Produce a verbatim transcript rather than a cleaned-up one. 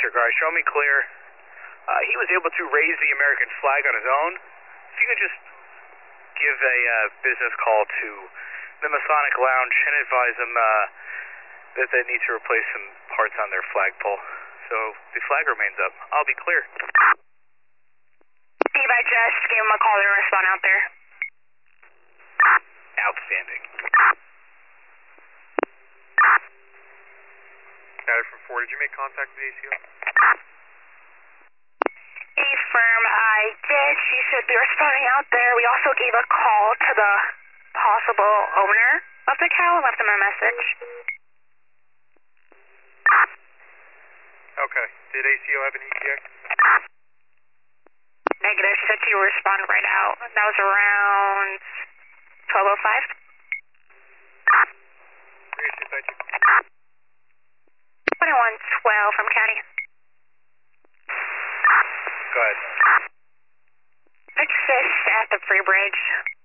disregard. Show me clear. Uh, he was able to raise the American flag on his own. If you could just give a uh, business call to the Masonic Lounge and advise them uh, that they need to replace some parts on their flagpole. So the flag remains up. I'll be clear. Steve, I just gave him a call to respond out there. Outstanding. Scatter from four, did you make contact with the A C O? Affirm, I did. She should be responding out there. We also gave a call to the possible owner of the cow and left him a message. Okay. Did A C O have an E T X? Negative. She said she would respond right out. That was around twelve oh five. Appreciate, thank you. twenty-one twelve from Caddy. Go ahead. Fix this at the Free Bridge.